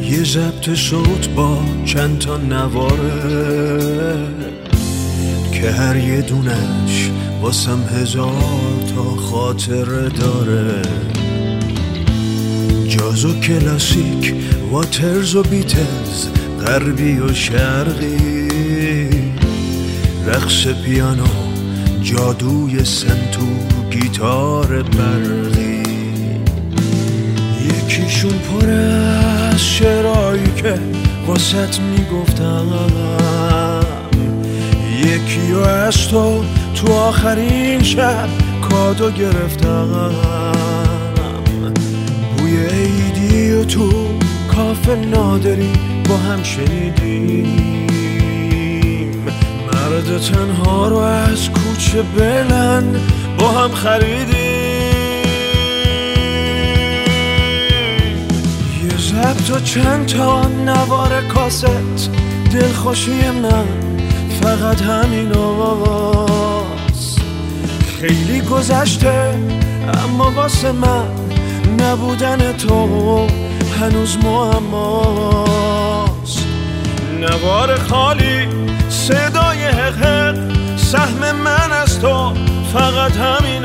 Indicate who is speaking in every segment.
Speaker 1: یه ضبط صوت با چند تا نواره که هر یه دونش واسم 1000 تا خاطره داره. جاز و کلاسیک، واترز و بیتلز، غربی و شرقی، رقص پیانو، جادوی سنتو، گیتار برقی. یکیشون پر از شعرهایی که واسط میگفتم، یکیو از تو آخرین شب کادو گرفتم. بوی عیدی و تو کافه نادری با هم شنیدیم، مرد تنها رو از کوچه بلند با هم خریدیم. یه ضبط و چند تا نوار کاست، دلخوشی من فقط همین آواز. خیلی گذشته اما واسه من نبودن تو هنوز معماست. نوار خالی، صدای حق، سهم من از تو فقط همین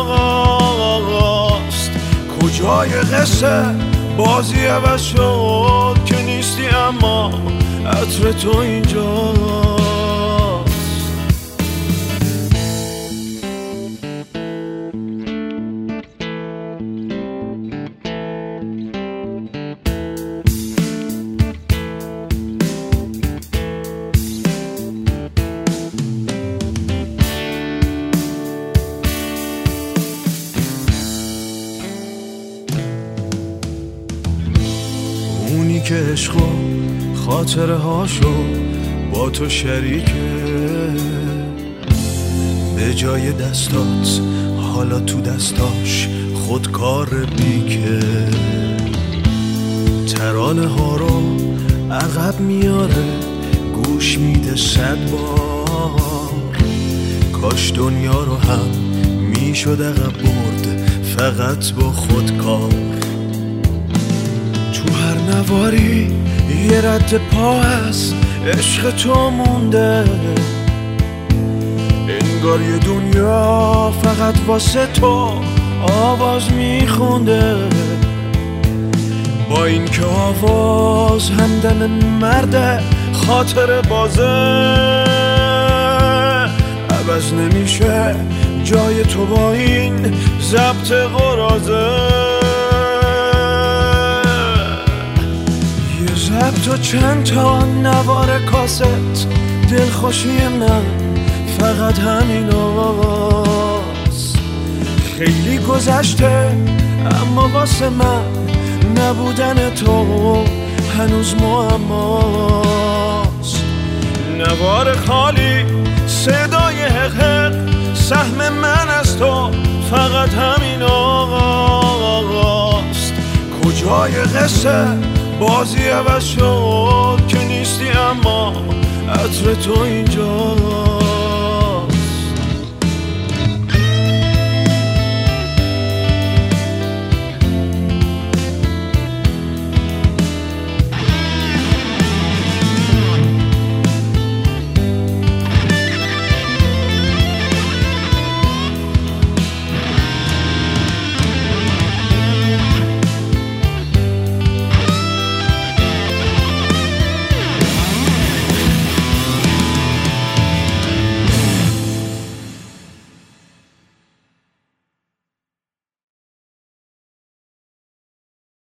Speaker 1: آقاست. کجای قصه بازی عوض شد که نیستی اما عطر تو اینجاست. اونی که عشق و خاطره هاشو با تو شریکه، به جای دستات حالا تو دستاش خودکار بیکه. ترانه ها رو عقب میاره، گوش میده 100 بار. کاش دنیا رو هم میشد عقب برد فقط با خودکار. تو هر نواری یه رد پا هست، عشق تو مونده. انگار یه دنیا فقط واسه تو آواز میخونده. با این که آواز همدم مرده، خاطر بازه عوض نمیشه جای تو با این ضبط قرازه. ضبط و چند تا نوار کاست، دلخوشی من فقط همین آواز. خیلی گذشته اما واسه من نبودن تو هنوز معماست. نوار خالی، صدای حق، سهم من از تو فقط همین آقاست. کجای قصه بازی عوض شد که نیستی اما عطر تو اینجا.